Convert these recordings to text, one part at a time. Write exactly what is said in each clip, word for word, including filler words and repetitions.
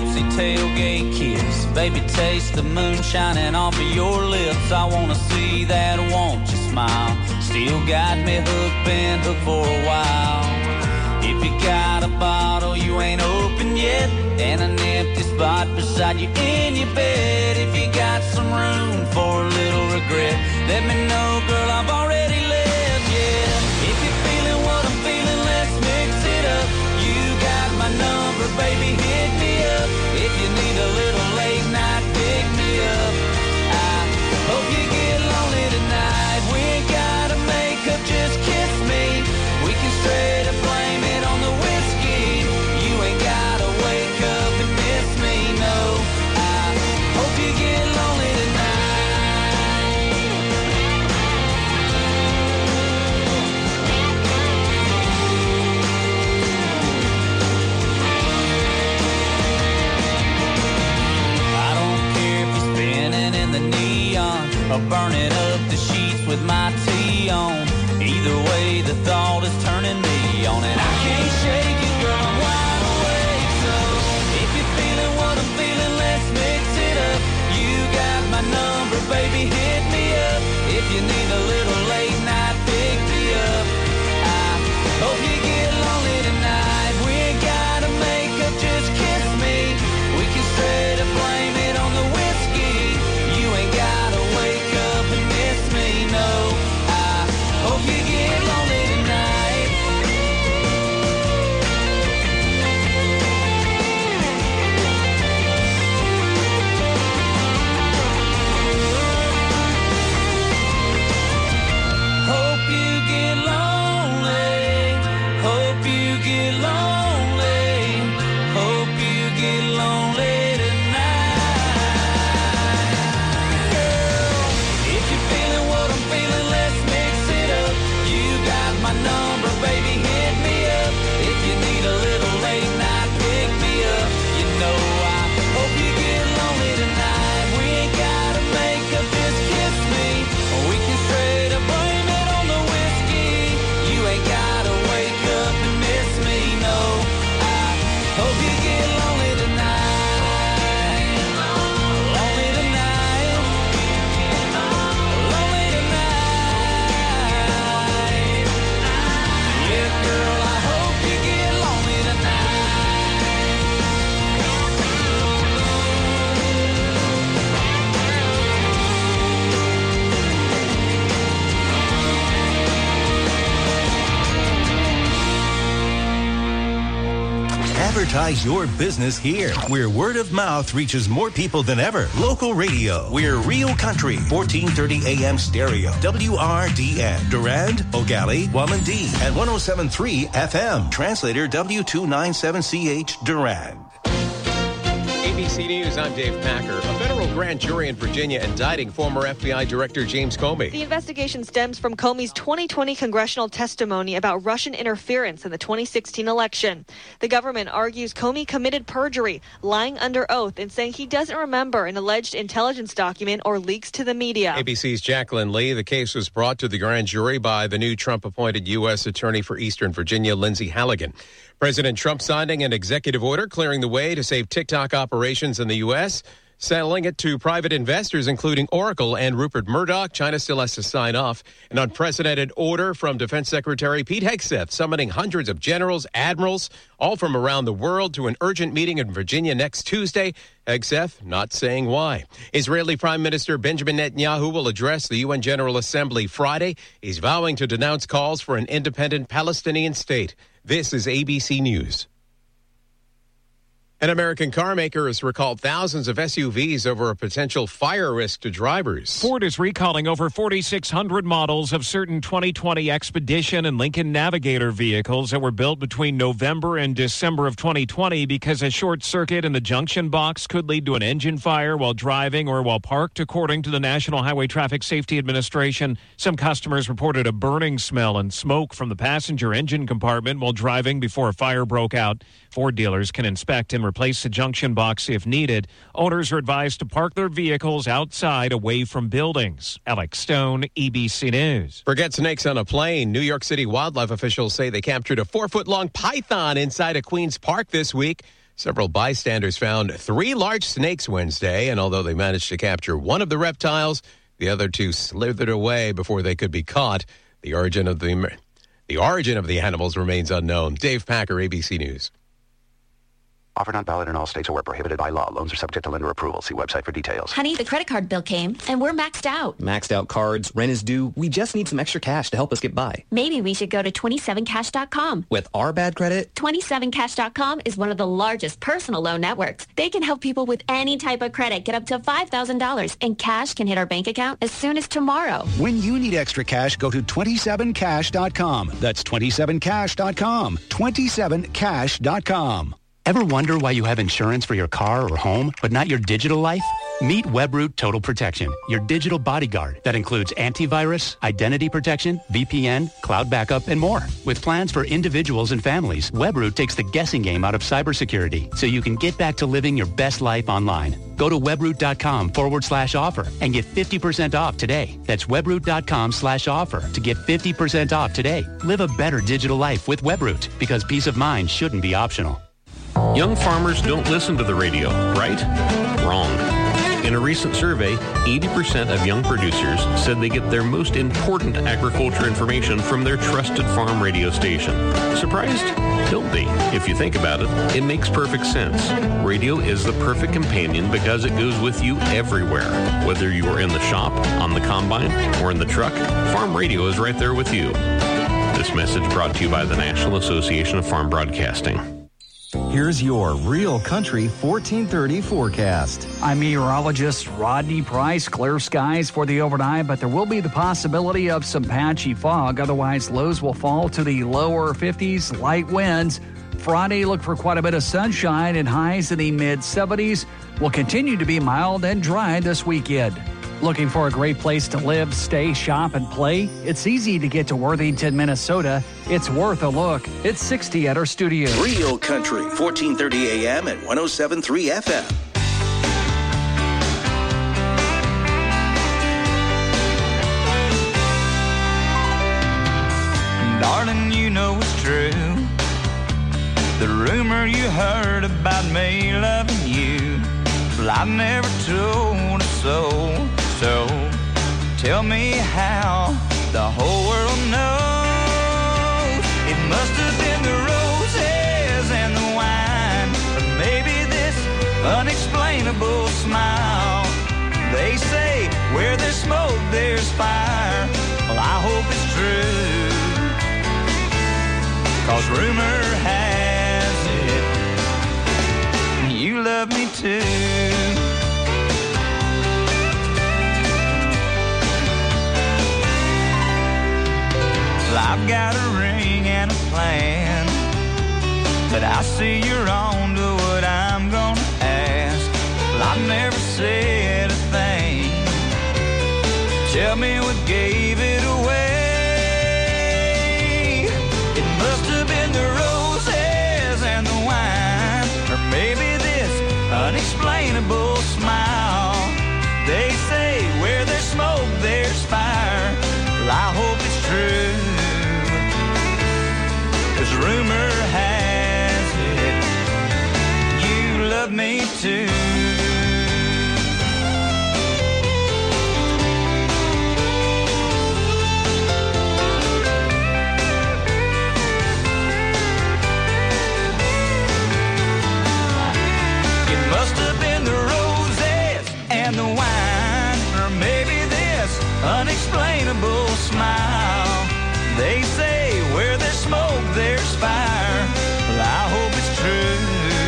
gypsy tailgate kiss. Baby, taste the moon shining off of your lips. I wanna see that, won't you smile? Still got me hooked, been hooked for a while. If you got a bottle you ain't open yet, and an empty spot beside you in your bed, if you got some room for a little regret, let me know, girl, I've already left, yeah. If you're feeling what I'm feeling, let's mix it up. You got my number, baby, hit me up. If you need a little late night, pick me up. I hope you get lonely tonight. We ain't gotta make up, just kiss me. We can straight up blame it on the whiskey. You ain't gotta wake up and miss me, no. I hope you get lonely tonight. I don't care if you're spinning in the neon or burning up the sheets with my tea on. Either way, the thought is turning me on, and I can't shake it, girl, I'm wide awake. So if you're feeling what I'm feeling, let's mix it up. You got my number, baby, hit me up. If you need a little late night, pick me up. I hope you get lonely tonight. We ain't gotta make up, just kiss me. We can straight up blame it on the whiskey. You ain't gotta wake up and miss me, no. I hope you get lonely tonight. Hope you get lonely. Hope you get lonely. Hope you get lonely tonight. Girl, if you're feeling what I'm feeling, let's mix it up. You got my number, baby, hit me up. If you need a little late night, pick me up. You know I hope you get lonely tonight. We ain't gotta make up, just kiss me. We can straight up blame it on the whiskey. You ain't gotta wake up and miss me, no. I hope you get lonely tonight. Lonely tonight. Lonely tonight. Yeah, girl, I hope you get lonely Advertise your business here, where word of mouth reaches more people than ever. Local radio. We're Real Country, fourteen thirty A M stereo. W R D N. Durand, Ogali, Wamandee, and one oh seven point three F M. Translator W two ninety-seven C H Durand. A B C News, I'm Dave Packer. A federal grand jury in Virginia indicting former F B I Director James Comey. The investigation stems from Comey's twenty twenty congressional testimony about Russian interference in the twenty sixteen election. The government argues Comey committed perjury, lying under oath and saying he doesn't remember an alleged intelligence document or leaks to the media. A B C's Jacqueline Lee. The case was brought to the grand jury by the new Trump-appointed U S Attorney for Eastern Virginia, Lindsay Halligan. President Trump signing an executive order clearing the way to save TikTok operations in the U S, selling it to private investors, including Oracle and Rupert Murdoch. China still has to sign off. An unprecedented order from Defense Secretary Pete Hegseth, summoning hundreds of generals, admirals, all from around the world to an urgent meeting in Virginia next Tuesday. Hegseth not saying why. Israeli Prime Minister Benjamin Netanyahu will address the U N General Assembly Friday. He's vowing to denounce calls for an independent Palestinian state. This is A B C News. An American car maker has recalled thousands of S U Vs over a potential fire risk to drivers. Ford is recalling over forty-six hundred models of certain twenty twenty Expedition and Lincoln Navigator vehicles that were built between November and December of twenty twenty because a short circuit in the junction box could lead to an engine fire while driving or while parked, according to the National Highway Traffic Safety Administration. Some customers reported a burning smell and smoke from the passenger engine compartment while driving before a fire broke out. Ford dealers can inspect and replace the junction box if needed. Owners are advised to park their vehicles outside away from buildings. Alex Stone, A B C News. Forget snakes on a plane. New York City wildlife officials say they captured a four-foot-long python inside a Queens Park this week. Several bystanders found three large snakes Wednesday, and although they managed to capture one of the reptiles, the other two slithered away before they could be caught. The origin of the the origin of the animals remains unknown. Dave Packer, A B C News. Offer not valid in all states or where prohibited by law. Loans are subject to lender approval. See website for details. Honey, the credit card bill came, and we're maxed out. Maxed out cards, rent is due. We just need some extra cash to help us get by. Maybe we should go to twenty-seven cash dot com. With our bad credit? twenty-seven cash dot com is one of the largest personal loan networks. They can help people with any type of credit get up to five thousand dollars, and cash can hit our bank account as soon as tomorrow. When you need extra cash, go to twenty-seven cash dot com. That's twenty-seven cash dot com. twenty-seven cash dot com. Ever wonder why you have insurance for your car or home, but not your digital life? Meet Webroot Total Protection, your digital bodyguard that includes antivirus, identity protection, V P N, cloud backup, and more. With plans for individuals and families, Webroot takes the guessing game out of cybersecurity so you can get back to living your best life online. Go to webroot.com forward slash offer and get fifty percent off today. That's webroot.com slash offer to get fifty percent off today. Live a better digital life with Webroot, because peace of mind shouldn't be optional. Young farmers don't listen to the radio, right? Wrong. In a recent survey, eighty percent of young producers said they get their most important agriculture information from their trusted farm radio station. Surprised? Don't be. If you think about it, it makes perfect sense. Radio is the perfect companion because it goes with you everywhere. Whether you are in the shop, on the combine, or in the truck, farm radio is right there with you. This message brought to you by the National Association of Farm Broadcasting. Here's your Real Country fourteen thirty forecast. I'm meteorologist Rodney Price. Clear skies for the overnight, but there will be the possibility of some patchy fog. Otherwise, lows will fall to the lower fifties, light winds. Friday, look for quite a bit of sunshine and highs in the mid seventies. Will continue to be mild and dry this weekend. Looking for a great place to live, stay, shop, and play? It's easy to get to Worthington, Minnesota. It's worth a look. It's sixty at our studio. Real Country, fourteen thirty A M and one oh seven point three F M. Darling, you know it's true. The rumor you heard about me loving you, well, I've never told a soul. So tell me how the whole world knows. It must have been the roses and the wine, or maybe this unexplainable smile. They say where there's smoke, there's fire. Well, I hope it's true, 'cause rumor has it you love me too. I've got a ring and a plan, but I see you're on to what I'm gonna ask. Well, I've never said a thing. Tell me what gave it away. It must have been the roses and the wine, or maybe this unexplainable smile. They say where there's smoke, there's fire. Well, I hope it's true, 'cause rumor has it you love me too. It must have been the roses and the wine, or maybe this unexplainable smile. They say where there's smoke, there's fire. Well, I hope it's true,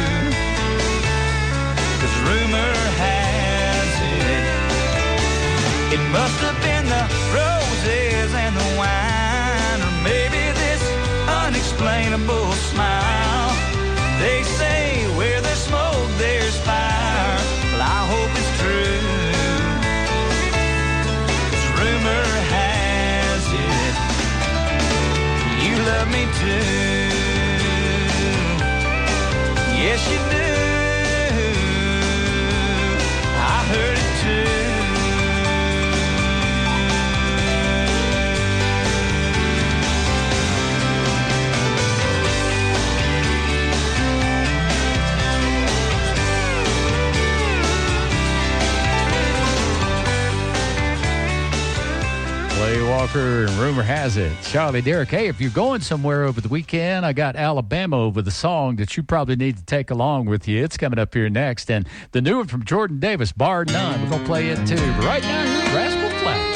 'cause rumor has it it must have been the roses and the wine, or maybe this unexplainable smile. They say where there's smoke, there's fire. Well, I hope it's true, 'cause rumor has it you love me too. Yes, you do. I heard it too. Piper, and rumor has it, Charlie Derrick. Hey, if you're going somewhere over the weekend, I got Alabama with a song that you probably need to take along with you. It's coming up here next. And the new one from Jordan Davis, Bar None. We're going to play it too. But right now, here's Rascal Flatts.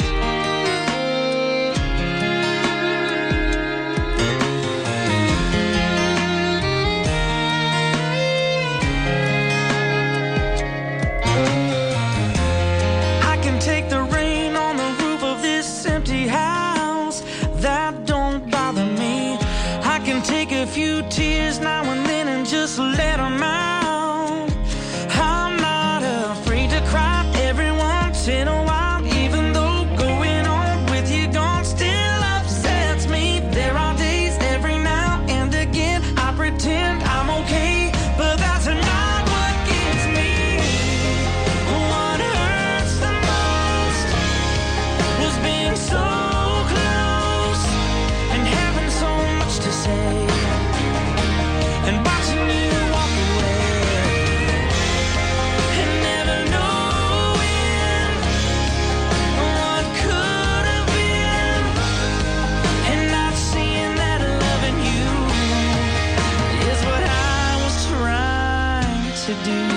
Take the rain on the roof of this empty house. That don't bother me. I can take a few tears now and then and just let them out. I'm not afraid to cry every once in a while, even though going on with you gone still upsets me. There are days every now and again I pretend I'm okay, but that's not what gets me. What hurts the most was being so close and having so much to say and watching you walk away and never knowing what could have been and not seeing that loving you is what I was trying to do.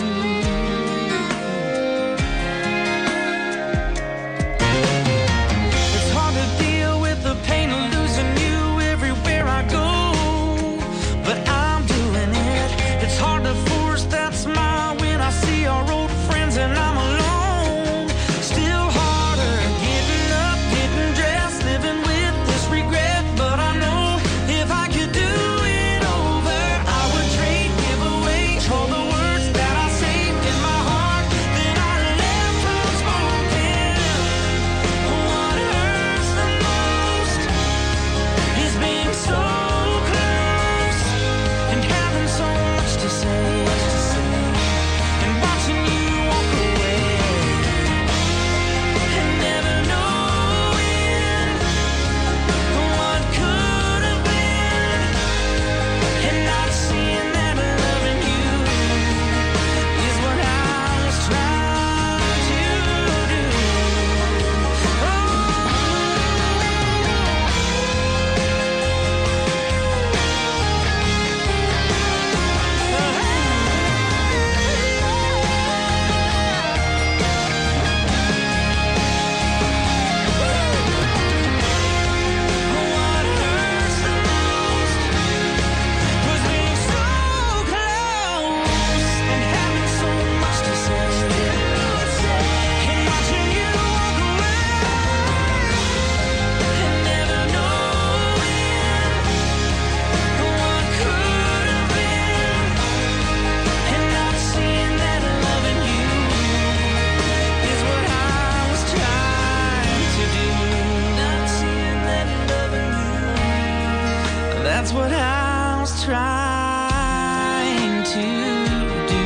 That's what I was trying to do.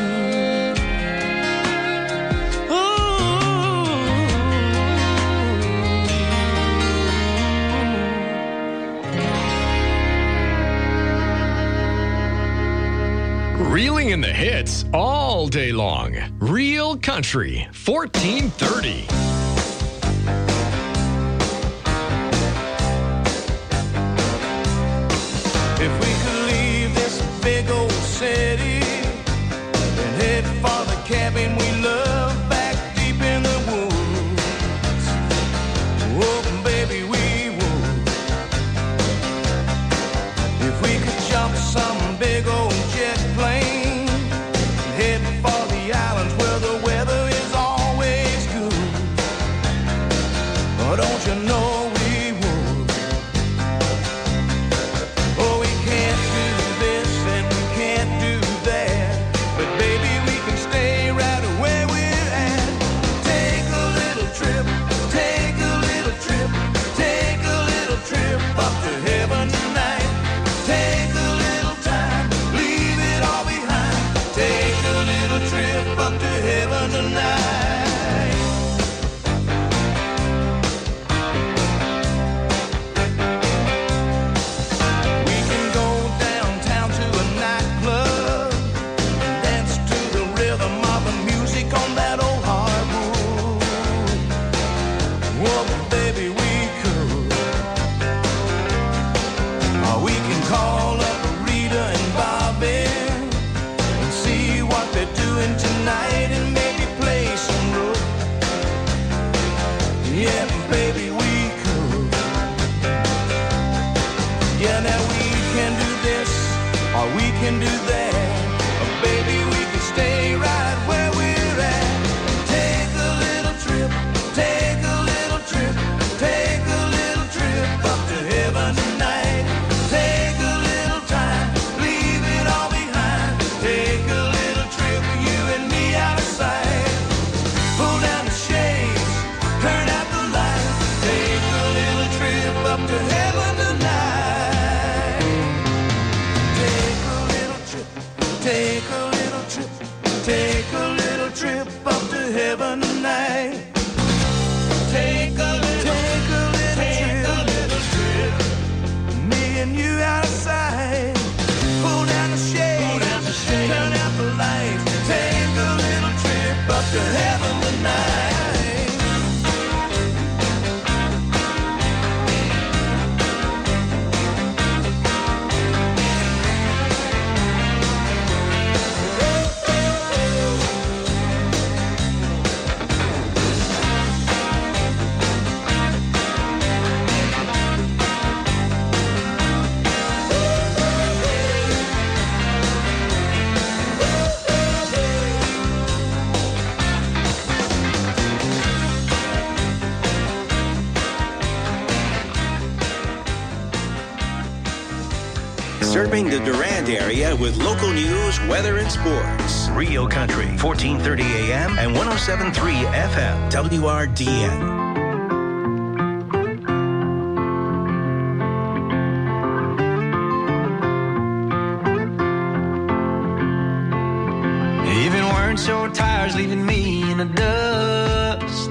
Reeling in the hits all day long. Real Country, fourteen thirty. If we could leave this big old city and head for the cabin we love back deep in the woods, oh baby we would. If we could jump some big old jet plane and head for the islands where the weather is always good, oh don't you know right away. or we can do that, or baby, we can stay right where we're at. Take a little trip, take a little trip, take a little trip up to heaven tonight. Take a little time, leave it all behind. Take a little trip with you and me out of sight. Pull down the shades, turn out the lights. Take a little trip up to heaven tonight. Take a little trip, take a little trip, take a little trip up to heaven tonight. Take a little, take a little, take a little trip, me and you out of sight. Pull down the shades, turn out the lights. Take a little trip up to heaven tonight. Serving the Durand area with local news, weather, and sports. Rio Country, fourteen thirty A M and one oh seven point three F M, W R D N. Even weren't your tires leaving me in the dust.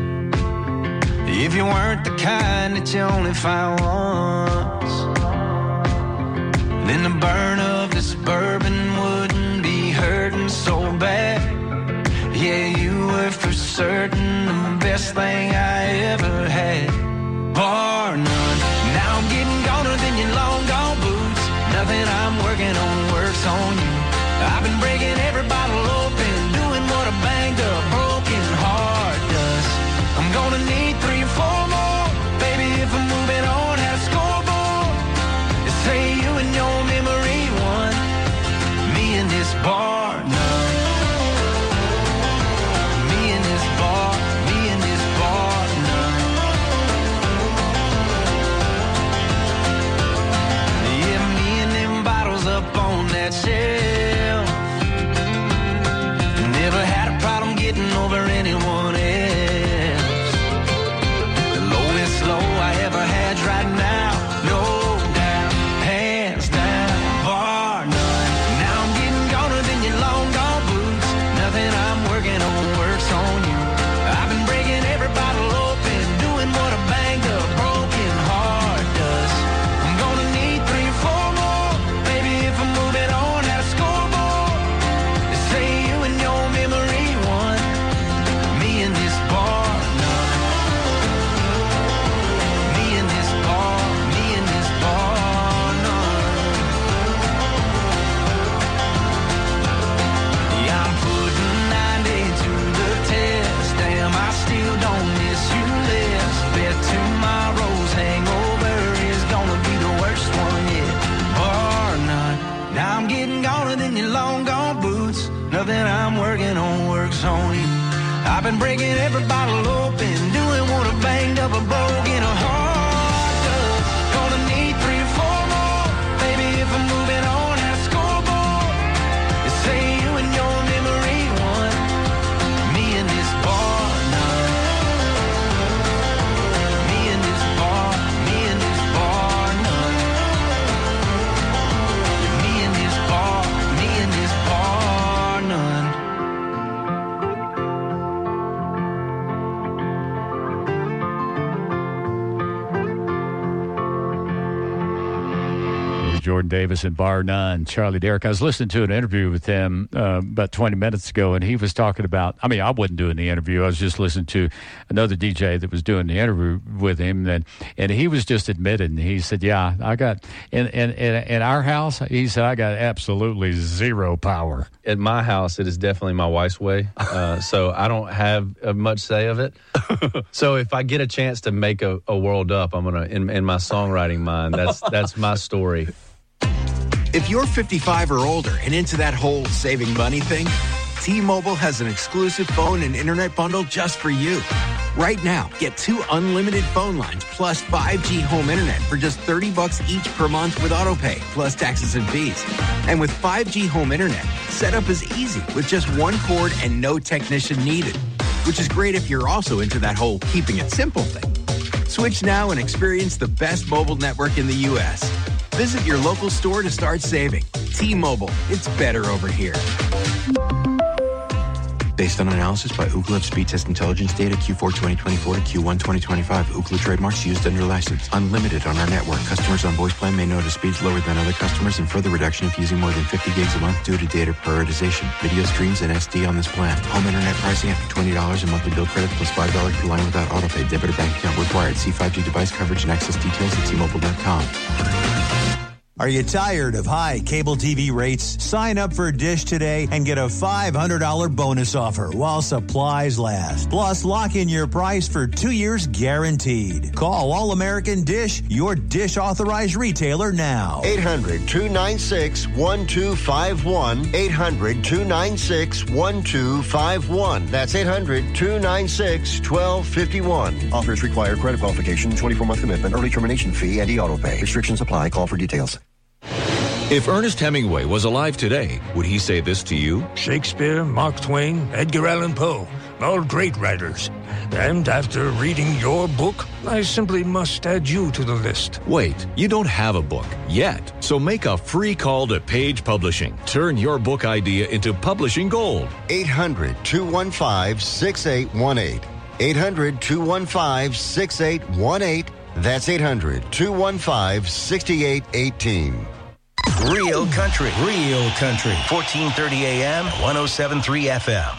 If you weren't the kind that you only find once, then the burn of this bourbon wouldn't be hurting so bad. Yeah, you were for certain the best thing I ever had, bar none. Now I'm getting goner than your long gone boots. Nothing I'm working on works on you. I've been breaking every bottle open, doing what a banged up broken heart does. I'm gonna need three or four more, baby, if I'm moving on at a scoreboard. Say you and your memory won, me in this bar none. Me in this bar, me in this bar none. Yeah, me and them bottles up on that shelf. Never had a problem getting over anyone else. The lowest low I ever had's right now, no doubt, hands down, bar none. Now I'm getting goner than your long gone boots. Nothing I'm working on works on you. I've been breaking every bottle open, doing what a banged up broken heart does. I'm gonna need three or four more, baby, if I'm moving on at a scoreboard. They say you and your memory won, me in this bar none. Me in this bar, me in this bar none. Yeah, I'm putting ninety to the test. Damn, I still don't miss you less. Bet tomorrow's hangover is gonna be the worst one yet, bar none. Now I'm getting goner than your long gone boots. Nothing I'm working on works on you. I've been breaking every bottle open, doing what a banged up a broken heart does. Gonna need three or four more, baby, if I'm moving on at a scoreboard. They say you and your memory won, me in this bar none. Me in this bar, me in this bar none. Me in this bar, me in this bar none. Jordan Davis and Bar None, Charlie Derrick. I was listening to an interview with him uh, about twenty minutes ago, and he was talking about, I mean, I wasn't doing the interview. I was just listening to another D J that was doing the interview with him, and, and he was just admitting, he said, yeah, I got, in, in, in, in our house, he said, I got absolutely zero power. At my house, it is definitely my wife's way, uh, so I don't have uh, much say of it. So if I get a chance to make a, a world up, I'm going to, in, in my songwriting mind, that's that's my story. If you're fifty-five or older and into that whole saving money thing, T-Mobile has an exclusive phone and internet bundle just for you. Right now, get two unlimited phone lines plus five G home internet for just thirty bucks each per month with autopay, plus taxes and fees. And with five G home internet, setup is easy with just one cord and no technician needed, which is great if you're also into that whole keeping it simple thing. Switch now and experience the best mobile network in the U S. Visit your local store to start saving. T-Mobile, it's better over here. Based on analysis by Ookla of speed test intelligence data Q four twenty twenty-four to Q one twenty twenty-five. Ookla trademarks used under license. Unlimited on our network. Customers on voice plan may notice speeds lower than other customers and further reduction if using more than fifty gigs a month due to data prioritization. Video streams and S D on this plan. Home internet pricing after twenty dollars and monthly bill credits plus five dollars per line without autopay. Debit or bank account required. See five G device coverage and access details at T Mobile dot com. Are you tired of high cable T V rates? Sign up for Dish today and get a five hundred dollars bonus offer while supplies last. Plus, lock in your price for two years guaranteed. Call All American Dish, your Dish authorized retailer now. eight hundred two nine six one two five one. eight hundred two nine six one two five one. That's eight hundred two nine six one two five one. Offers require credit qualification, twenty-four month commitment, early termination fee, and e-auto pay. Restrictions apply. Call for details. If Ernest Hemingway was alive today, would he say this to you? Shakespeare, Mark Twain, Edgar Allan Poe, all great writers. And after reading your book, I simply must add you to the list. Wait, you don't have a book yet. So make a free call to Page Publishing. Turn your book idea into publishing gold. eight hundred two one five six eight one eight. eight hundred two one five six eight one eight. That's eight hundred two one five six eight one eight. Real country, real country. fourteen thirty A M, one oh seven point three F M.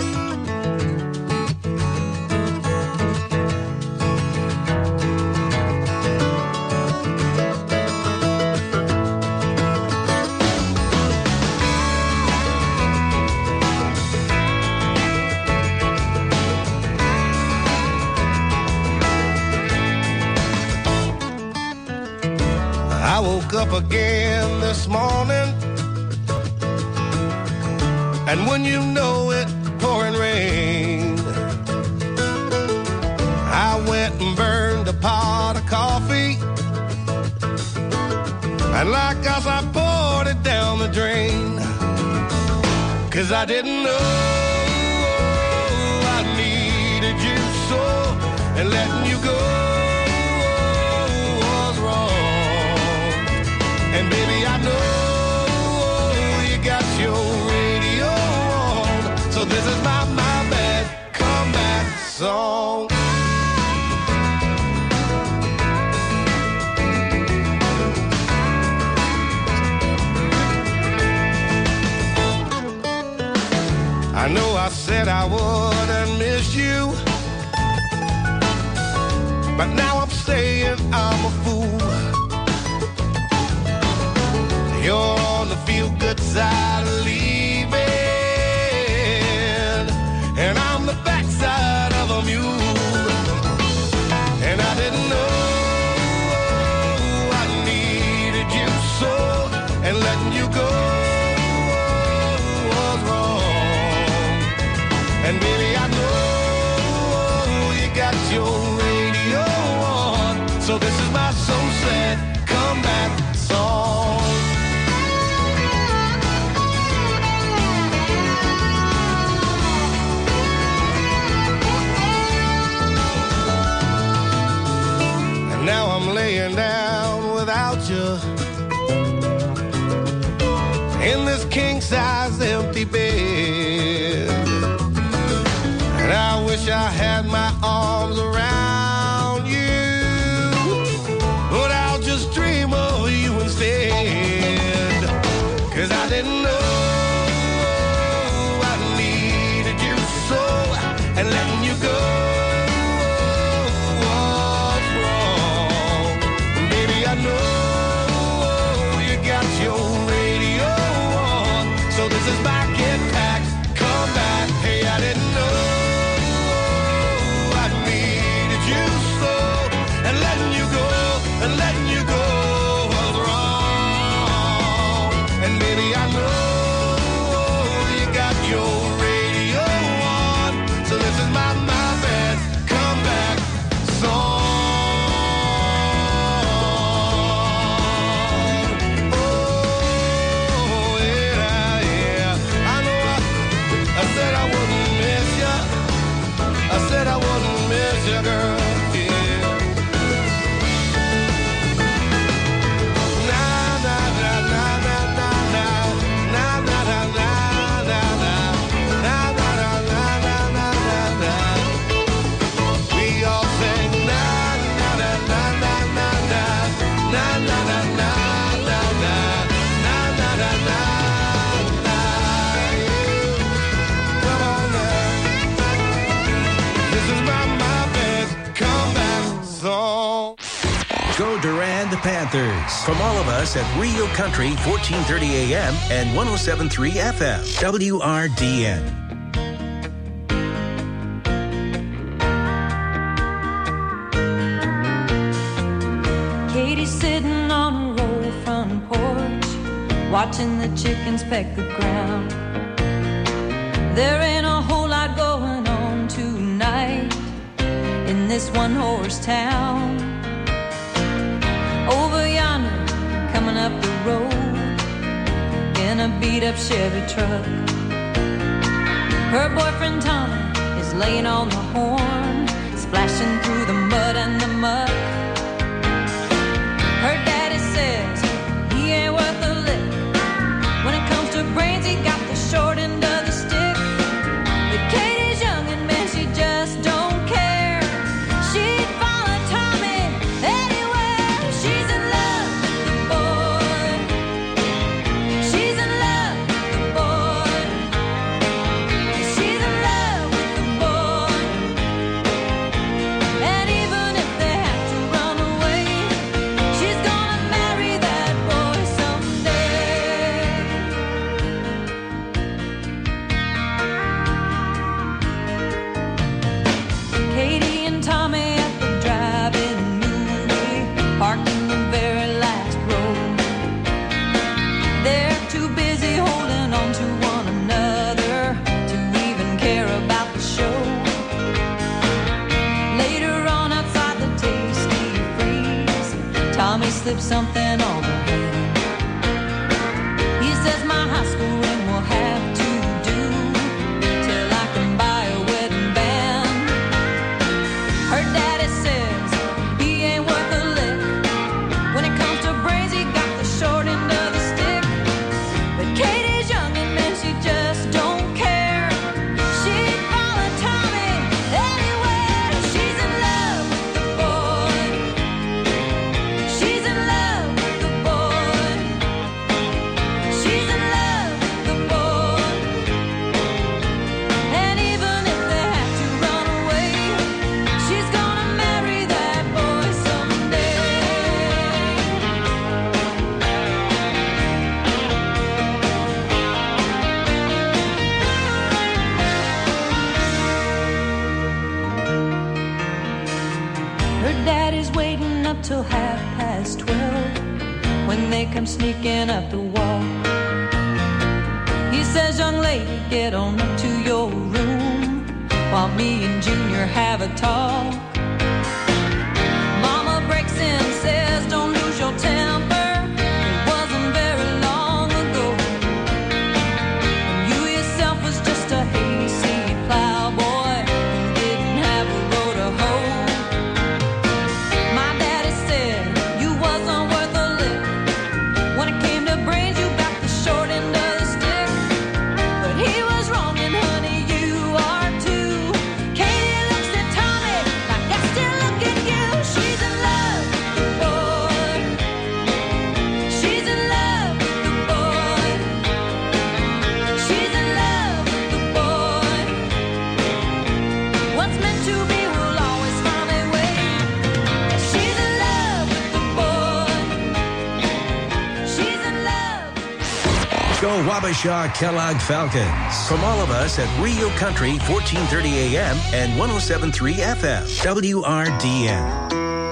I woke up again this morning, and when you know it, pouring rain. I went and burned a pot of coffee, and like us, I poured it down the drain. Cause I didn't know I needed you so, and letting you go was wrong. And baby, I know you got your radio on, so this is my, my bad comeback song. I know I said I wouldn't miss you, but now I'm saying I'm a fool. You're on the feel-good side of leaving, and I'm the backside of a mule. And I didn't know I needed you so, and letting you go was wrong. And baby, I know you got your radio on, so this is my so sad comeback song. Now I'm laying down without you in this king-size empty bed, and I wish I had my arms around you, but I'll just dream of you instead. Cause I didn't know I needed you so, and letting you go this is my get back, come back. Hey, I didn't know I needed you so, and letting you go, and letting you go was wrong. Florida Panthers. From all of us at Rio Country, fourteen thirty A M and one oh seven point three F M, W R D N. Katie's sitting on a roll front porch, watching the chickens peck the ground. There ain't a whole lot going on tonight in this one-horse town. Over yonder, coming up the road in a beat-up Chevy truck, her boyfriend Tommy is laying on the horn, splashing through the mud and the muck. Her daddy says he ain't worth a lick. When it comes to brains, he got the short end of the stick. But Katie's young and man, she just don't care. She'd follow Tommy anywhere. She's in love with the boy. She's in love with the boy. She's in love with the boy. And even if they have to run away, she's gonna marry that boy someday. Katie and Tommy at the drive-in movie, parked in the very last row. They're too busy holding on to one another to even care about the show. Later on outside the Tasty Freeze, Tommy slipped something on her hand. He says my high school ring will have to do till I can buy a wedding band. Her daddy says he ain't worth a lick. When it comes to brains, he got the short end of the stick. But Katie's young and man, she just don't care. She'd follow Tommy anywhere. She's in love with the boy. She's in love with the boy. She's in love with the boy. And even if they have to run away, she's gonna marry that boy someday. Her daddy's waiting up till half past twelve when they come sneaking up the wall. He says, young lady, get on up to your room while me and Junior have a talk. Mama breaks in, says, don't lose your temper. It wasn't very long ago when you yourself was just a hayseed plowboy who didn't have a row to hoe. My daddy said you wasn't worth a lick. When it came to brains, you got the short end of the stick. But he was wrong, and honey, you are too. Katie looks at Tommy like I still look at you. She's in love with the boy. She's in love with the boy. She's in love with the boy. What's meant to be will always find a way. She's in love with the boy. She's in love. Go Wabasha Kellogg Falcons. From all of us at Rio Country, fourteen thirty A M and one oh seven point three F M, W R D N.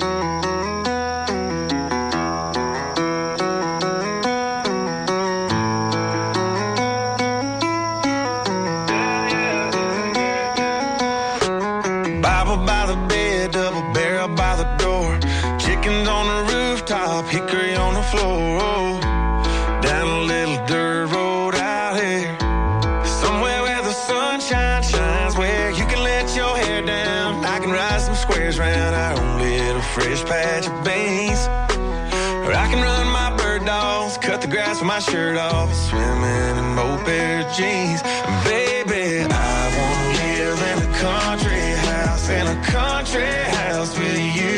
Bible by the bed, double barrel by the door. Chickens on the rooftop, hickory on the floor. Oh, down a little dirt road out here, somewhere where the sunshine shines, where you can let your hair down. I can ride some squares round our own little fresh patch of beans, or I can run my bird dogs, cut the grass with my shirt off, swimming in both pair of jeans. Baby, I wanna live in a country house, in a country house with you.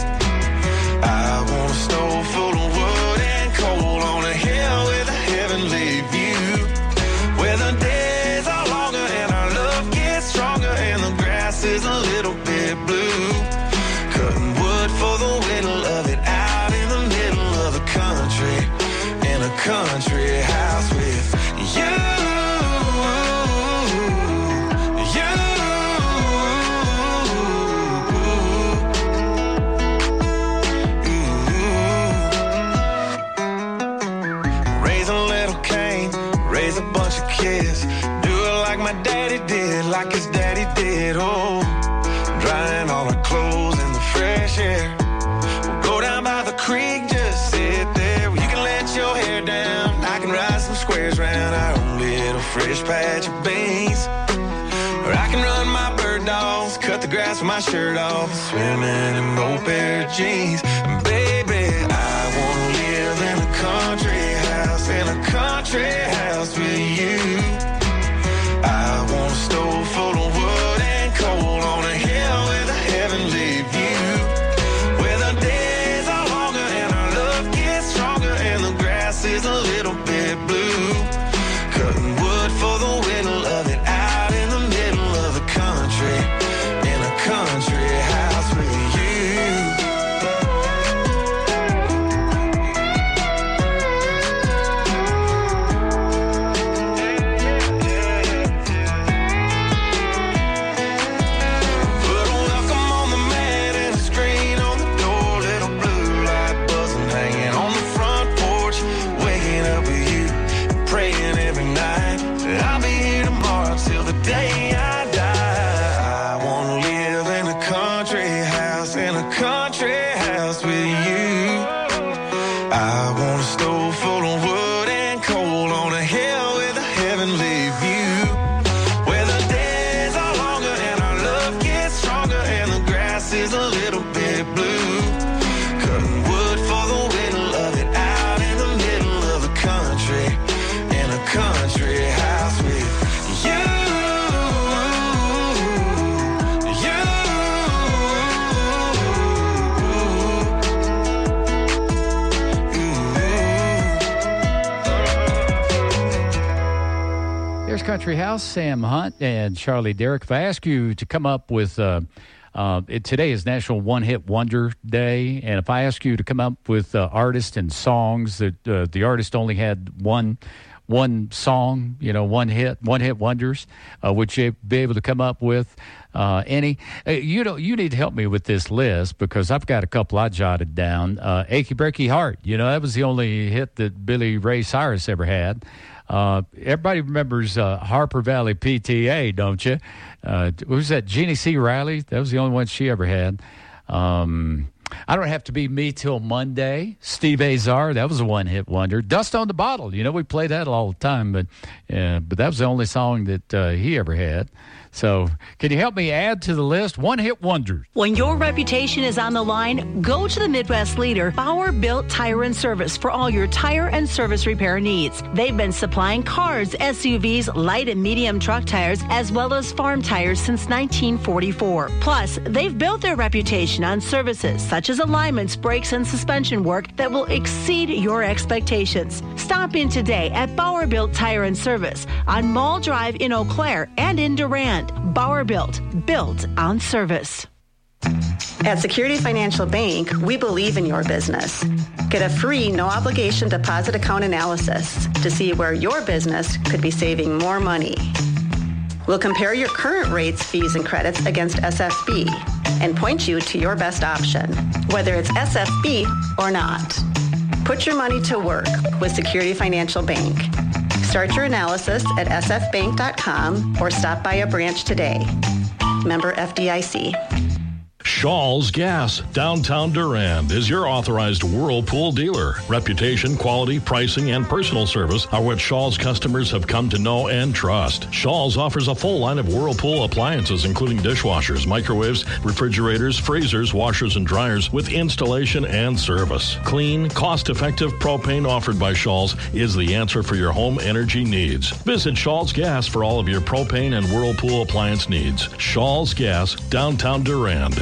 I want a stove full of wood and coal on a hill with a heavenly view, where the days are longer and our love gets stronger and the grass is a little bit blue. Cutting wood for the whittle of it out in the middle daddy did, like his daddy did. Oh, drying all our clothes in the fresh air. We'll go down by the creek, just sit there. You can let your hair down, I can ride some squares round our own little fresh patch of beans. Or I can run my bird dogs, cut the grass with my shirt off, swimming in both pair of jeans. And baby, I wanna live in a country house, in a country house with you. I want a stove full of wood and coal on a hill with a heavenly view, where the days are longer and our love gets stronger and the grass is a little bit blue. Cutting wood for the winter of it out in the middle of the country, in a country house with you. Put a welcome on the mat and a screen on the door, little blue light buzzing hanging on the front porch, waking up with you, praying every night that I'll be here tomorrow till the day I die. I wanna live in a country house, in a country house with you. I want a stove full of wood and coal on a hill with a heavenly view, where the days are longer and our love gets stronger and the grass is a little bit blue. Cutting wood for the winter of it out in the middle of the country, in a country house with you. There's Country House, Sam Hunt and Charlie Derrick. If I ask you to come up with, uh, uh, it, today is National One Hit Wonder Day, and if I ask you to come up with uh, artists and songs that uh, the artist only had one one song, you know, one hit, one hit wonders, uh, would you be able to come up with uh, any? Uh, you know, you need to help me with this list because I've got a couple I jotted down. Uh, Achy Breaky Heart, you know, that was the only hit that Billy Ray Cyrus ever had. Uh, everybody remembers uh, Harper Valley P T A, don't you? Uh, who's that? Jeannie C. Riley. That was the only one she ever had. Um, I Don't Have to Be Me Till Monday. Steve Azar. That was a one-hit wonder. Dust on the Bottle. You know, we play that all the time, but uh, but that was the only song that uh, he ever had. So can you help me add to the list one-hit wonders? When your reputation is on the line, go to the Midwest leader, Bauer Built Tire and Service, for all your tire and service repair needs. They've been supplying cars, S U Vs, light and medium truck tires, as well as farm tires since nineteen forty-four. Plus, they've built their reputation on services such as alignments, brakes, and suspension work that will exceed your expectations. Stop in today at Bauer Built Tire and Service on Mall Drive in Eau Claire and in Durand. Bauer Built, built on service. At Security Financial Bank, we believe in your business. Get a free, no-obligation deposit account analysis to see where your business could be saving more money. We'll compare your current rates, fees, and credits against S F B and point you to your best option, whether it's S F B or not. Put your money to work with Security Financial Bank. Start your analysis at s f bank dot com or stop by a branch today. Member F D I C. Shaw's Gas, downtown Durand, is your authorized Whirlpool dealer. Reputation, quality, pricing, and personal service are what Shaw's customers have come to know and trust. Shaw's offers a full line of Whirlpool appliances, including dishwashers, microwaves, refrigerators, freezers, washers, and dryers, with installation and service. Clean, cost-effective propane offered by Shaw's is the answer for your home energy needs. Visit Shaw's Gas for all of your propane and Whirlpool appliance needs. Shaw's Gas, downtown Durand.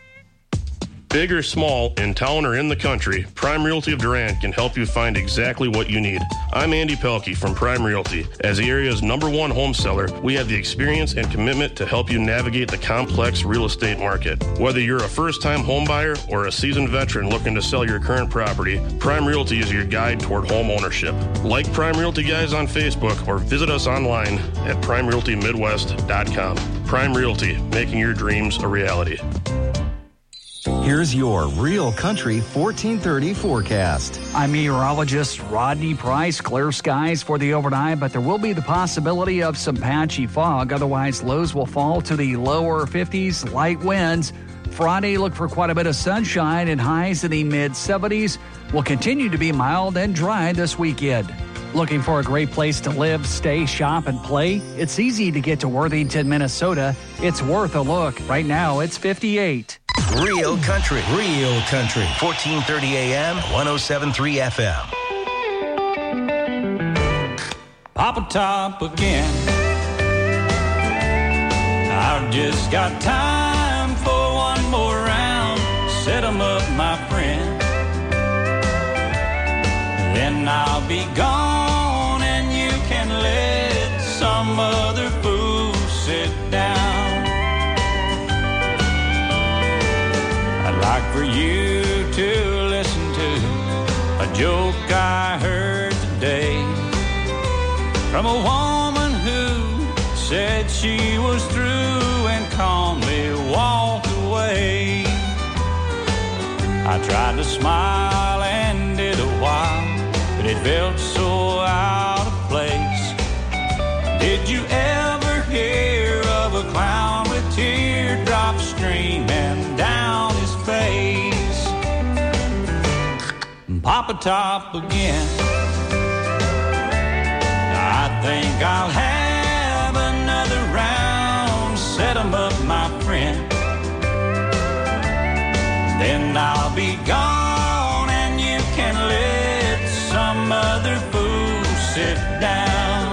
Big or small, in town or in the country, Prime Realty of Durand can help you find exactly what you need. I'm Andy Pelkey from Prime Realty. As the area's number one home seller, we have the experience and commitment to help you navigate the complex real estate market. Whether you're a first-time home buyer or a seasoned veteran looking to sell your current property, Prime Realty is your guide toward home ownership. Like Prime Realty Guys on Facebook or visit us online at prime realty midwest dot com. Prime Realty, making your dreams a reality. Here's your Real Country fourteen thirty forecast. I'm meteorologist Rodney Price. Clear skies for the overnight, but there will be the possibility of some patchy fog. Otherwise, lows will fall to the lower fifties, light winds. Friday, look for quite a bit of sunshine and highs in the mid-seventies. Will continue to be mild and dry this weekend. Looking for a great place to live, stay, shop, and play? It's easy to get to Worthington, Minnesota. It's worth a look. Right now, it's fifty-eight. Real Country, Real Country, fourteen thirty A M, one oh seven point three F M. Papa Top again. I've just got time for one more round. Set 'em up, my friend. Then I'll be gone and you can let some other fool sit down. I'd like for you to listen to a joke I heard today from a woman who said she was through and calmly walked away. I tried to smile and did a while, but it felt so out of place. Did you ever hear of a clown with teardrops streaming down his face? Papa Top again. I think I'll have another round. Set 'em up, my friend. Then I'll be gone and you can let some other fool sit down.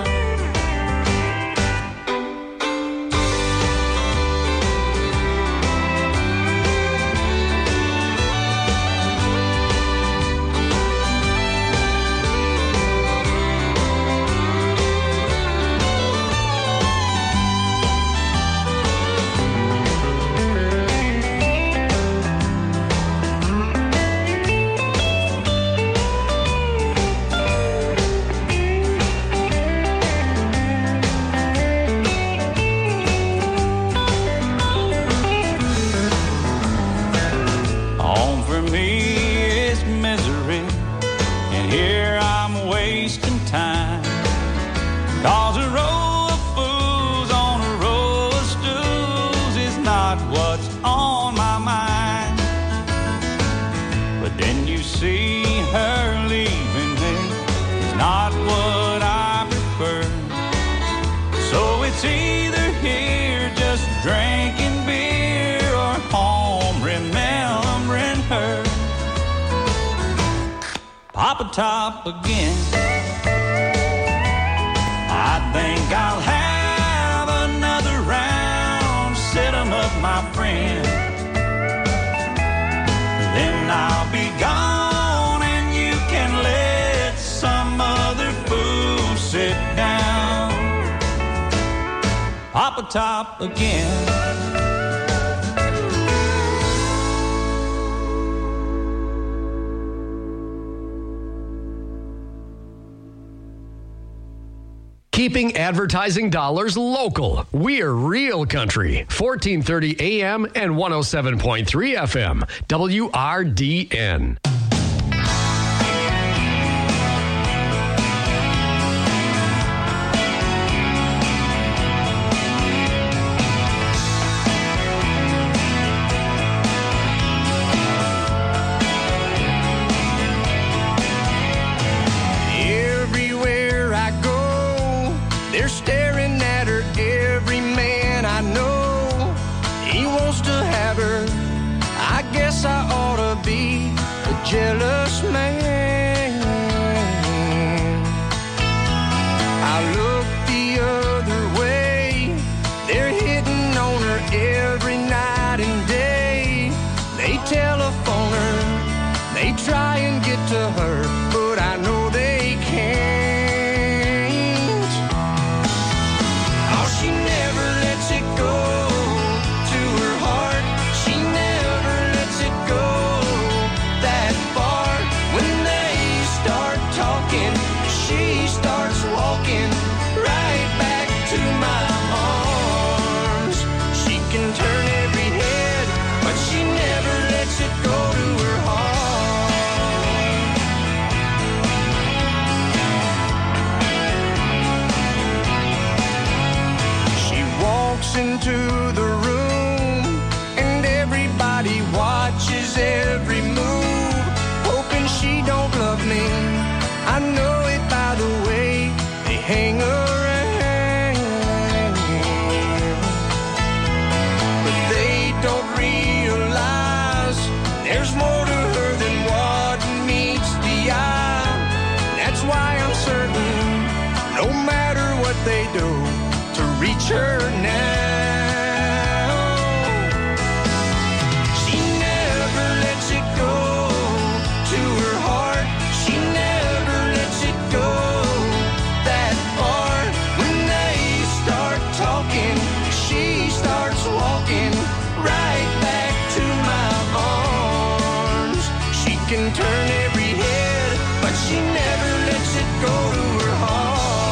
Drinking beer or home remembering her. Papa Top again. I think I'll have another round. Set 'em up, my friend. Then I'll be gone and you can let some other fool sit down. Papa Top again. Keeping advertising dollars local. We're Real Country, fourteen thirty A M and one oh seven point three F M, W R D N. Jealous man. I look the other way. They're hitting on her every night and day. They telephone her, they try and get to her, but I know they can't. Oh, she never lets it go to her heart. She never lets it go that far. into the room, and everybody watches every move, hoping she don't love me. I know it by the way they hang around, but they don't realize there's more to her than what meets the eye. That's why I'm certain, no matter what they do to reach her now, she never lets it go to her heart. She never lets it go that far. When they start talking, she starts walking right back to my arms. She can turn every head, but she never lets it go to her heart.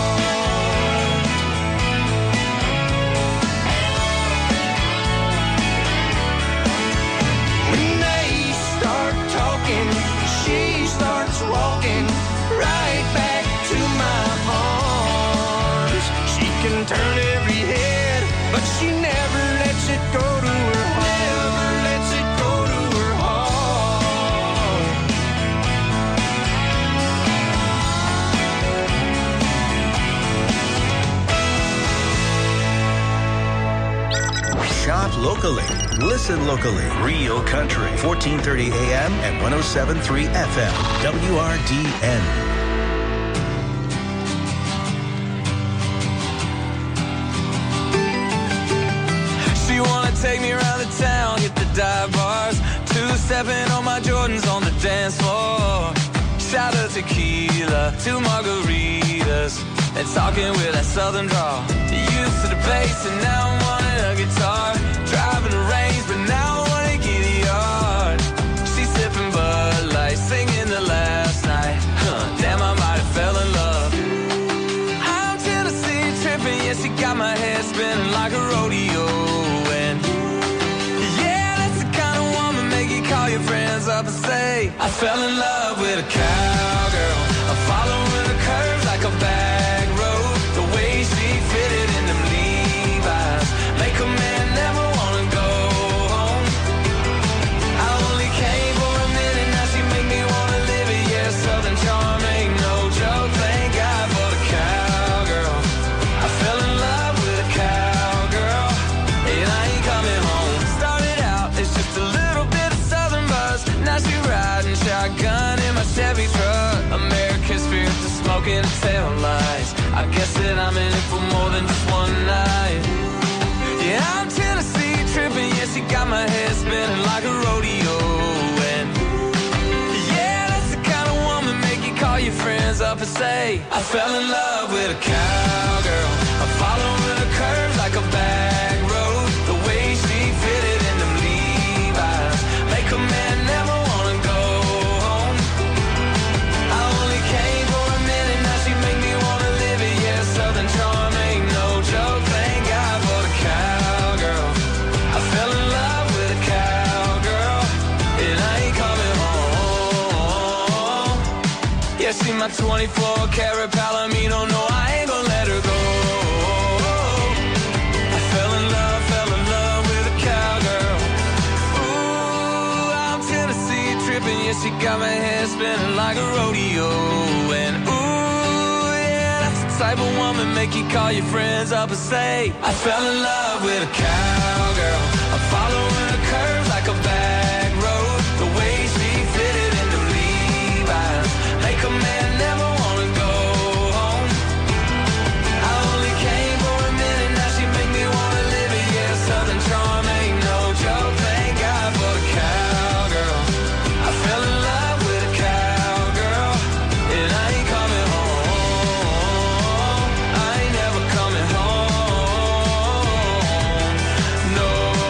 When they start talking, she starts walking right back to my arms. She can turn every head, but she never lets it go to her heart. Never lets it go to her heart. Shop locally. Listen locally. Real Country. fourteen thirty A M and one oh seven point three F M. W R D N. She wanna take me around the town, hit the dive bars, two-stepping on my Jordans on the dance floor. Shot of tequila, two margaritas, and talking with that southern drawl. Used to the bass and now I'm wanting a guitar. Driving the range, but now I wanna get a yard. She's sipping Bud Light, singing the last night. Huh, damn, I might have fell in love. I'm Tennessee tripping, yeah, she got my head spinning like a rodeo. And yeah, that's the kind of woman make you call your friends up and say, I fell in love with a cowgirl. I'm following the curves like a back road. The way she fitted in them Levi's make a man never wanna go home. I only came for a minute, now she make me wanna live it. Yeah, Southern charm ain't no joke. Thank God for the cowgirl. I fell in love with a cowgirl, and I ain't coming home. Started out as just a little bit of Southern buzz. Now she riding shotgun in my Chevy truck. American spirit to smoking the tail lights. I guess that I'm in it for more than just one night. Yeah, I'm Tennessee tripping, yeah, she got my head spinning like a rodeo. And yeah, that's the kind of woman make you call your friends up and say, I fell in love with a cowgirl. I'm following the curves like a back road. The way she fitted in them Levi's make a man never wanna go home. I only came for a minute, now she make me wanna live it. Yeah, Southern charm ain't no joke. Thank God for the cowgirl. I fell in love with a cowgirl, and I ain't coming home. Yeah, she my twenty-four karat Palomino. No, I ain't gonna let her go. I fell in love, fell in love with a cowgirl. Ooh, I'm Tennessee tripping, yeah, she got my head spinning like a rodeo. And ooh, yeah, that's the type of woman make you call your friends up and say, I fell in love with a cowgirl. I'm following the curves like a back road. The way she fitted in them Levi's make a man never wanna go home. I only came for a minute, now she make me wanna live it. Yeah, Southern charm ain't no joke. Thank God for the cowgirl. I fell in love with a cowgirl, and I ain't coming home. I ain't never coming home. No.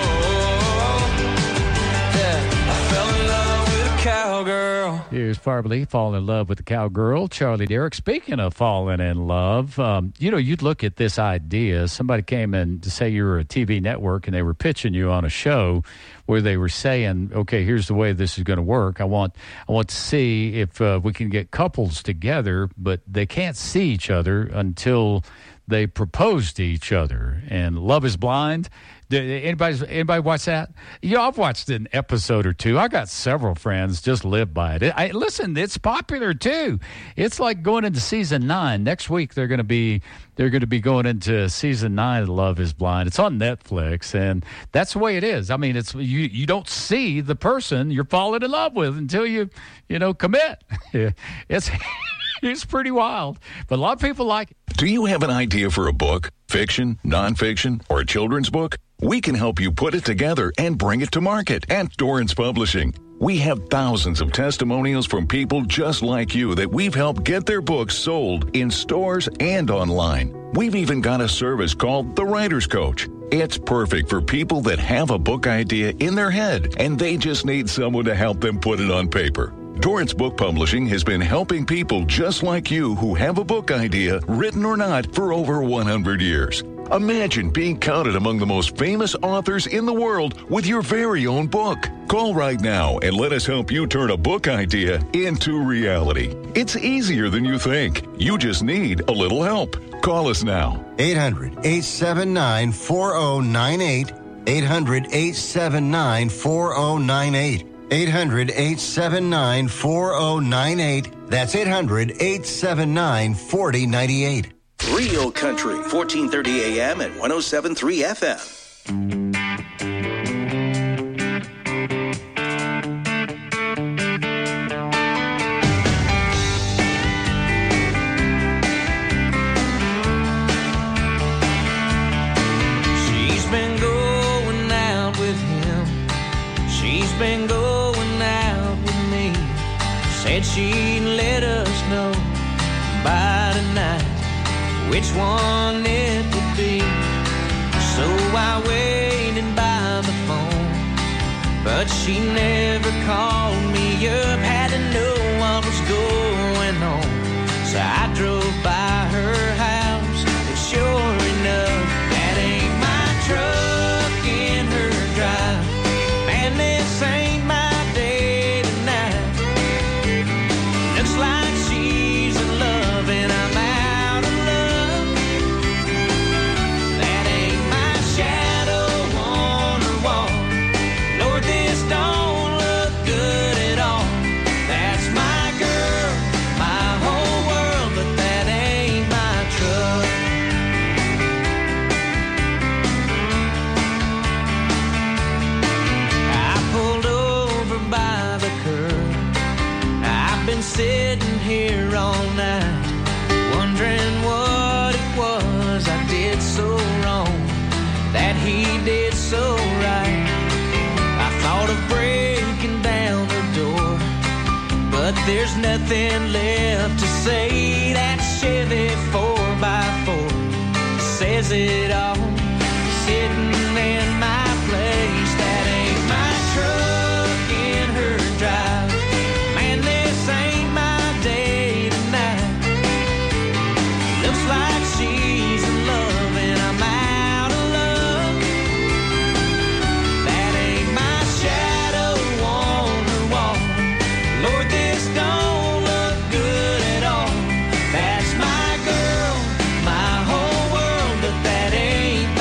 Yeah, I fell in love with a cowgirl. Here's Farberly, Fall in Love with the Cowgirl. Charlie Derrick, speaking of falling in love, um, you know, you'd look at this idea. Somebody came in to say you were a T V network and they were pitching you on a show where they were saying, okay, here's the way this is going to work. I want I want to see if uh, we can get couples together, but they can't see each other until they propose to each other. And Love is Blind. Anybody, anybody watch that? You know, I've watched an episode or two. I got several friends just live by it. I, listen, it's popular too. It's like going into season nine next week. They're going to be they're going to be going into season nine of Love is Blind. It's on Netflix, and that's the way it is. I mean, it's you you don't see the person you're falling in love with until you you know commit. It's it's pretty wild, but a lot of people like it. Do you have an idea for a book, fiction, nonfiction, or a children's book? We can help you put it together and bring it to market at Dorrance Publishing. We have thousands of testimonials from people just like you that we've helped get their books sold in stores and online. We've even got a service called The Writer's Coach. It's perfect for people that have a book idea in their head and they just need someone to help them put it on paper. Dorrance Book Publishing has been helping people just like you who have a book idea, written or not, for over one hundred years. Imagine being counted among the most famous authors in the world with your very own book. Call right now and let us help you turn a book idea into reality. It's easier than you think. You just need a little help. Call us now. eight hundred, eight seven nine, four oh nine eight. eight hundred, eight seven nine, four oh nine eight. eight hundred, eight seven nine, four oh nine eight. That's eight hundred, eight seven nine, four oh nine eight. Real Country, fourteen thirty A M and one oh seven point three F M. She's been going out with him. She's been going out with me. Said she'd let us know by tonight which one it would be. So I waited by the phone, but she never called me up. Had to know what was going on, so I drove by her house, and sure enough, that ain't my truck in her drive. Man, this ain't my day tonight. Looks like she's in love and I'm out of love. That ain't my shadow on her wall. Lord, this don't look good at all. That's my girl, my whole world, but that ain't my truck. I pulled over by the curb. I've been sitting here all night, wondering what it was I did so wrong, that he did so right. I thought of breaking down the door, but there's nothing left to say. That Chevy four by four says it all, sitting in my place. That ain't my truck in her drive. Man, this ain't my day tonight. Looks like she's in love and I'm out of love. That ain't my shadow on her wall. Lord, this don't look good at all. That's my girl, my whole world, but that ain't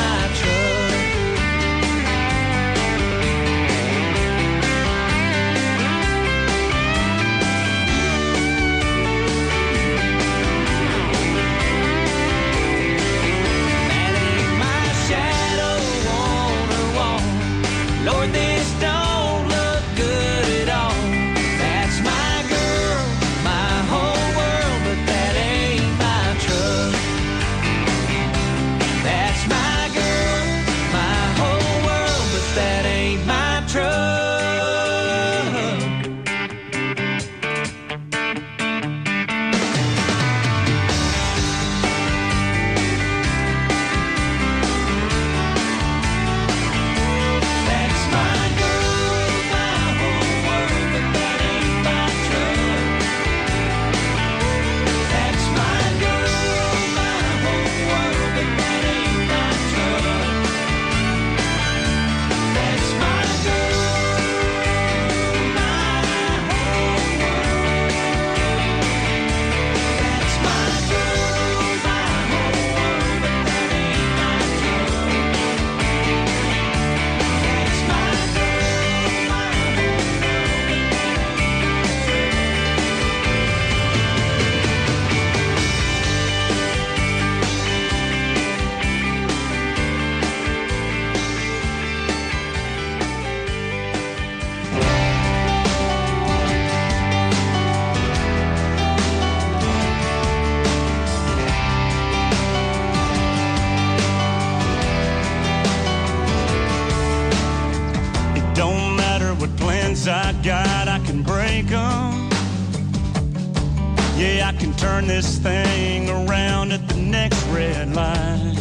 chains I got, I can break them. Yeah, I can turn this thing around at the next red light.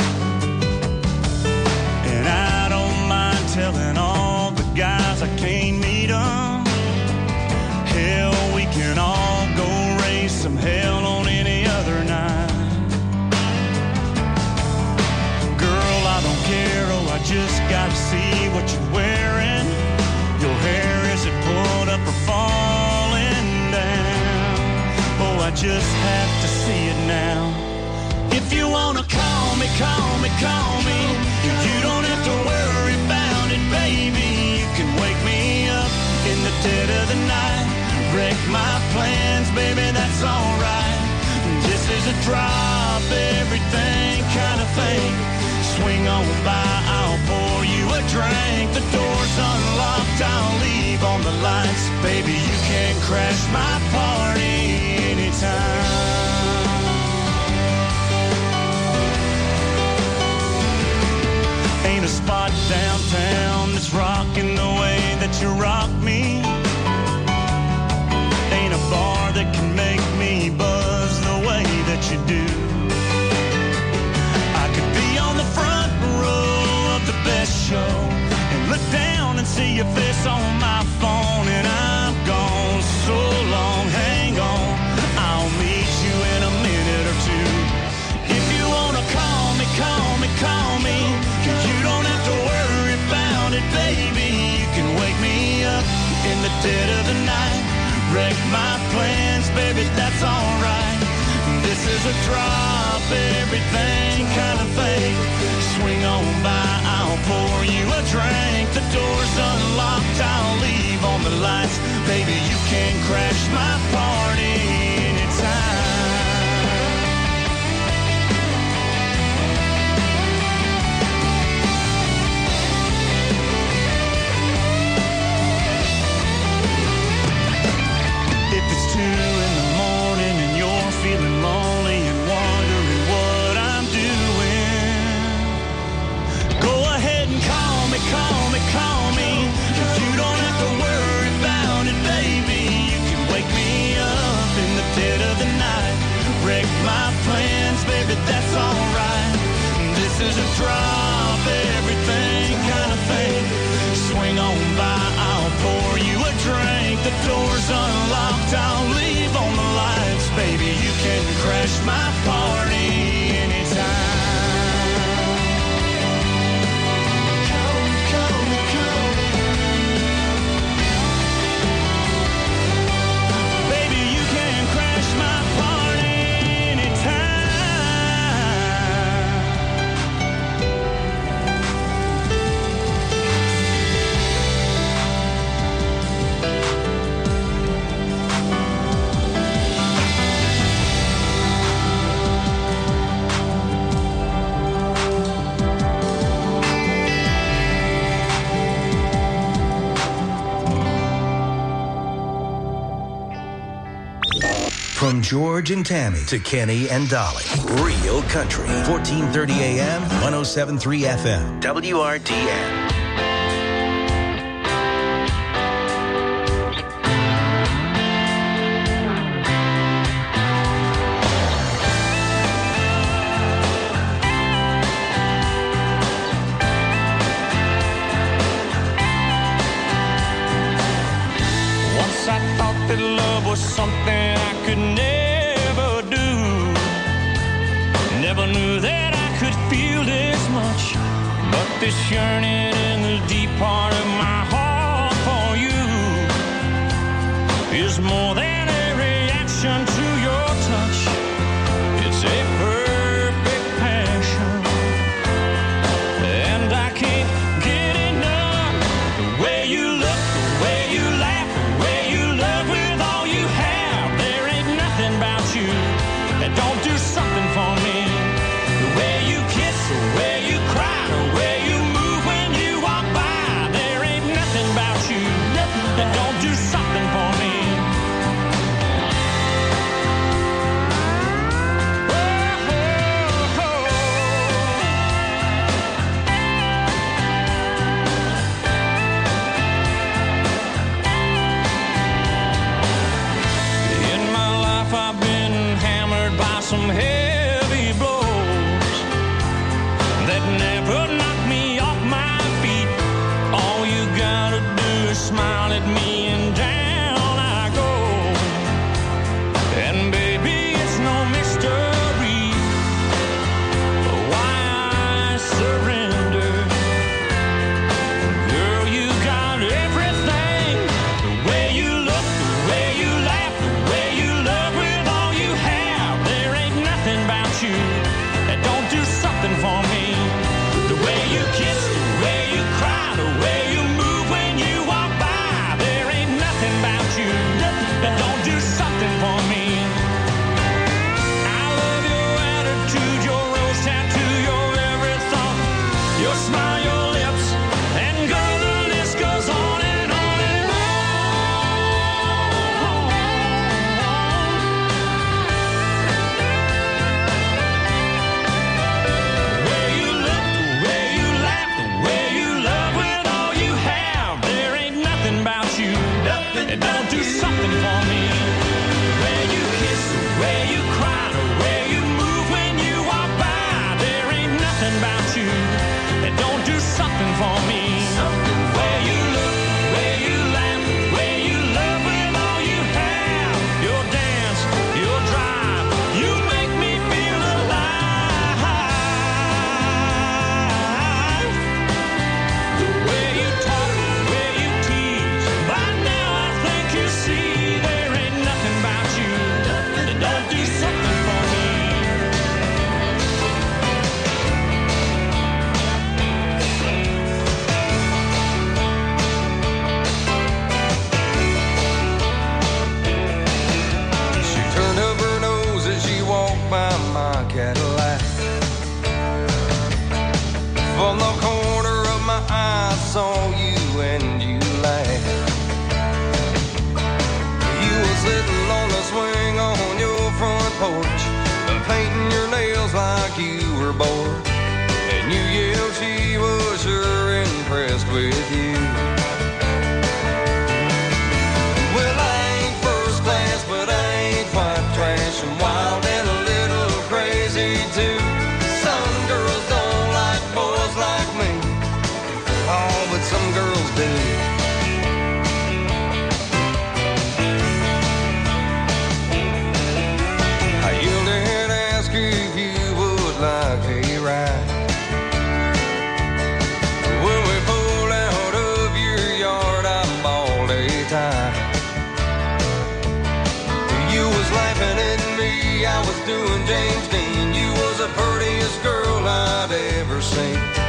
And I don't mind telling all the guys I can't meet them. Hell, we can all go raise some hell on any other night. Girl, I don't care, oh, I just gotta see what you're wearing. Your hair, is it pulled up or falling down? Oh, I just have to see it now. If you wanna call me, call me, call me. You don't have to worry about it, baby. You can wake me up in the dead of the night. Wreck my plans, baby, that's alright. This is a drop everything kind of thing. Swing on by, I'll pour you a drink. The door's unlocked, I'll leave on the lights. Baby, you can crash my party anytime. Ain't a spot downtown that's rocking the way that you rock me. Ain't a bar that can make me buzz the way that you do. I could be on the front row of the best show and look down and see your face on my phone. And I'm gone so long, hang on, I'll meet you in a minute or two. If you wanna call me, call me, call me. You don't have to worry about it, baby. You can wake me up in the dead of the night. Wreck my plans, baby, that's alright. This is a drop everything kind of thing. Swing on by, I'll pour you a drink. The door's unlocked, I'll leave on the lights. Baby, you can crash my party anytime. If it's two in the morning and you're feeling lonely and wondering what I'm doing, go ahead and call me, call me, call me. You don't have to worry about it, baby. You can wake me up in the dead of the night. Wreck my plans, baby, that's alright. This is a drop everything kind of thing. Swing on by, I'll pour you a drink. The door's unlocked, I'll leave on the lights. Baby, you can crash my party anytime. Call me, call me, call me. Baby, you can crash my party anytime. From George and Tammy to Kenny and Dolly. Real Country. fourteen thirty A M, one oh seven point three F M. W R D N. Once I thought that love was something I could never do. Never knew that I could feel this much. But this yearning in the deep part of my heart for you is more than a reaction to your touch. It's a perfect passion, and I can't get enough. The way you look, the way you laugh, the way you love with all you have. There ain't nothing about you that don't do something for me. The way you kiss, the way you cry, the way you move when you walk by. There ain't nothing about you that don't do something for me. overboard. And you yelled she was sure impressed with you. Well, I ain't first class, but I ain't white trash. I'm wild and a little crazy too. Some girls don't like boys like me. Oh, but some girls do. I was doing James Dean. You was the prettiest girl I'd ever seen.